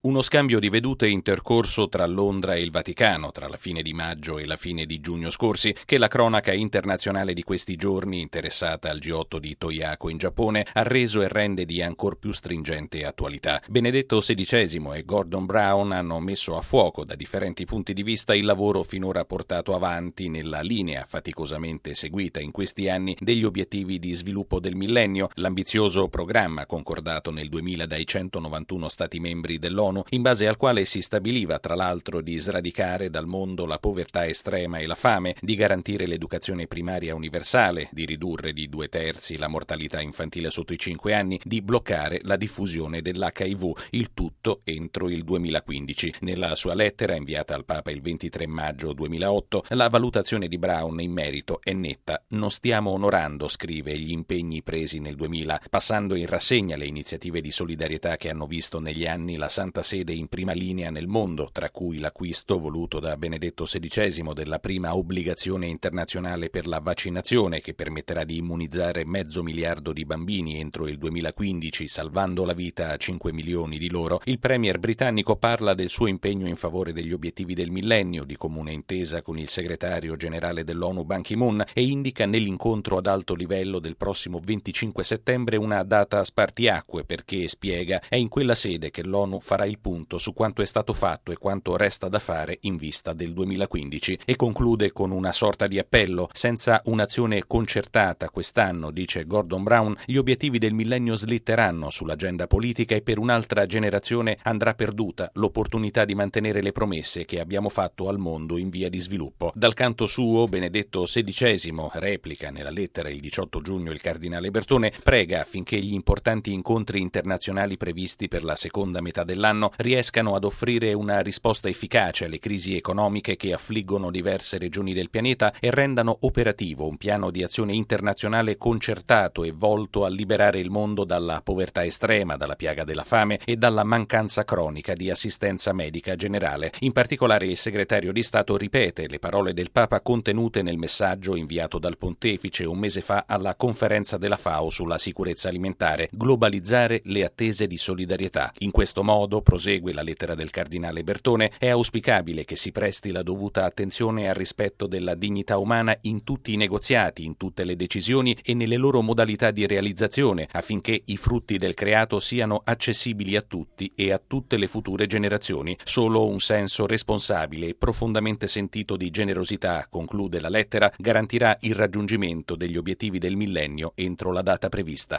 Uno scambio di vedute intercorso tra Londra e il Vaticano tra la fine di maggio e la fine di giugno scorsi, che la cronaca internazionale di questi giorni, interessata al G8 di Toyako in Giappone, ha reso e rende di ancor più stringente attualità. Benedetto XVI e Gordon Brown hanno messo a fuoco da differenti punti di vista il lavoro finora portato avanti nella linea faticosamente seguita in questi anni degli obiettivi di sviluppo del millennio, l'ambizioso programma concordato nel 2000 dai 191 Stati membri dell'ONU, in base al quale si stabiliva tra l'altro di sradicare dal mondo la povertà estrema e la fame, di garantire l'educazione primaria universale, di ridurre di 2/3 la mortalità infantile sotto i 5 anni, di bloccare la diffusione dell'HIV, il tutto entro il 2015. Nella sua lettera inviata al Papa il 23 maggio 2008, la valutazione di Brown in merito è netta. Non stiamo onorando, scrive, gli impegni presi nel 2000, passando in rassegna le iniziative di solidarietà che hanno visto negli anni la Santa Sede in prima linea nel mondo, tra cui l'acquisto voluto da Benedetto XVI della prima obbligazione internazionale per la vaccinazione, che permetterà di immunizzare 500 milioni di bambini entro il 2015, salvando la vita a 5 milioni di loro. Il premier britannico parla del suo impegno in favore degli obiettivi del millennio, di comune intesa con il segretario generale dell'ONU Ban Ki-moon, e indica nell'incontro ad alto livello del prossimo 25 settembre una data spartiacque, perché, spiega, è in quella sede che l'ONU farà il punto su quanto è stato fatto e quanto resta da fare in vista del 2015, e conclude con una sorta di appello: senza un'azione concertata quest'anno, dice Gordon Brown, gli obiettivi del millennio slitteranno sull'agenda politica e per un'altra generazione andrà perduta l'opportunità di mantenere le promesse che abbiamo fatto al mondo in via di sviluppo. Dal canto suo, Benedetto XVI replica nella lettera il 18 giugno il cardinale Bertone, prega affinché gli importanti incontri internazionali previsti per la seconda metà dell'anno riescano ad offrire una risposta efficace alle crisi economiche che affliggono diverse regioni del pianeta e rendano operativo un piano di azione internazionale concertato e volto a liberare il mondo dalla povertà estrema, dalla piaga della fame e dalla mancanza cronica di assistenza medica generale. In particolare il segretario di Stato ripete le parole del Papa contenute nel messaggio inviato dal Pontefice un mese fa alla conferenza della FAO sulla sicurezza alimentare: globalizzare le attese di solidarietà. In questo modo, prosegue la lettera del cardinale Bertone, è auspicabile che si presti la dovuta attenzione al rispetto della dignità umana in tutti i negoziati, in tutte le decisioni e nelle loro modalità di realizzazione, affinché i frutti del creato siano accessibili a tutti e a tutte le future generazioni. Solo un senso responsabile e profondamente sentito di generosità, conclude la lettera, garantirà il raggiungimento degli obiettivi del millennio entro la data prevista.